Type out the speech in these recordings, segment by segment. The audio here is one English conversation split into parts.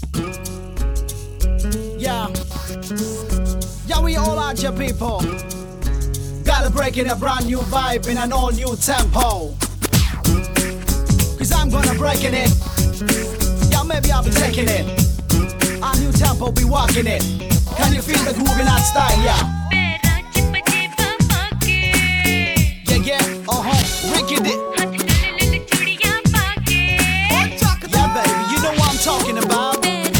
Yeah. Yeah, we all out here, people. Gotta break in a brand new vibe in an all new tempo. Cause I'm gonna break in it. Yeah, maybe I'll be taking it. Our new tempo, be walking it. Can you feel the groove in that style, yeah? Yeah, yeah, wicked it. Yeah, baby, you know what I'm talking about.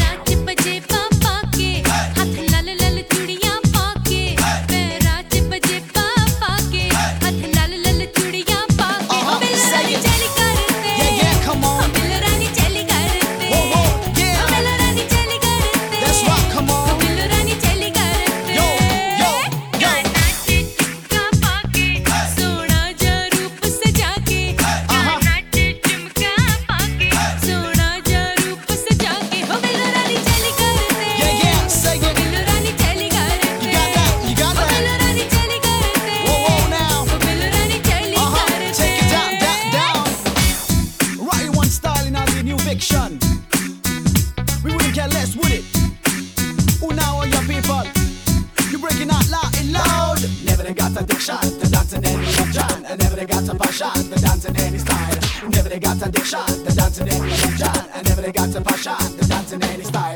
We wouldn't care less, would it? Who now are your people? You breaking out loud and loud. Never they got addiction to dancing any religion. And never they got a passion to dancing any style. Never they got addiction to dancing any religion. And never they got a passion to dancing any style.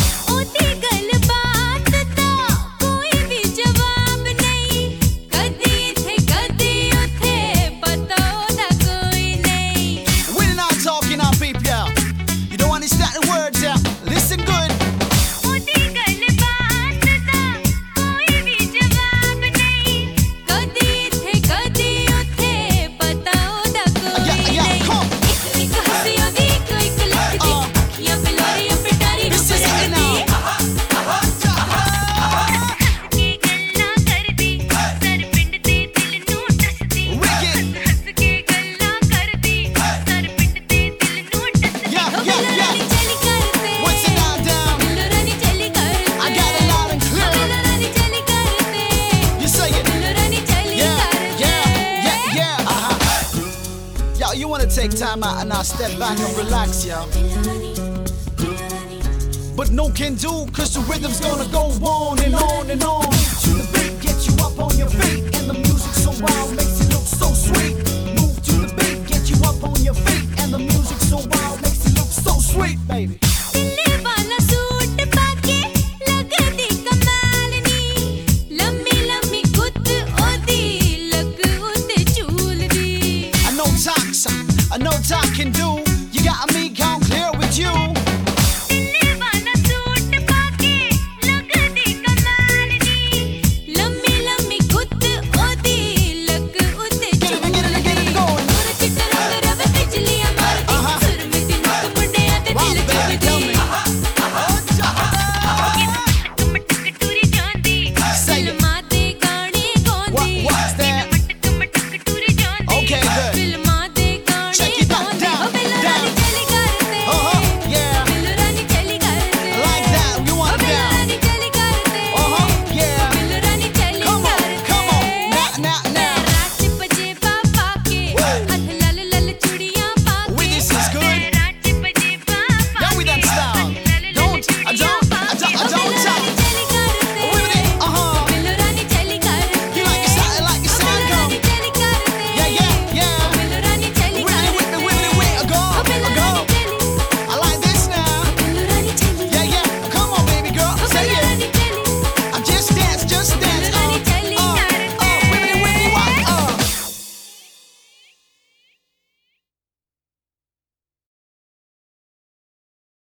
You wanna take time out and I'll step back and relax, yo. But no can do, cause the rhythm's gonna go on and on and on. The beat gets you up on your feet, and the music so wild makes it look so sweet.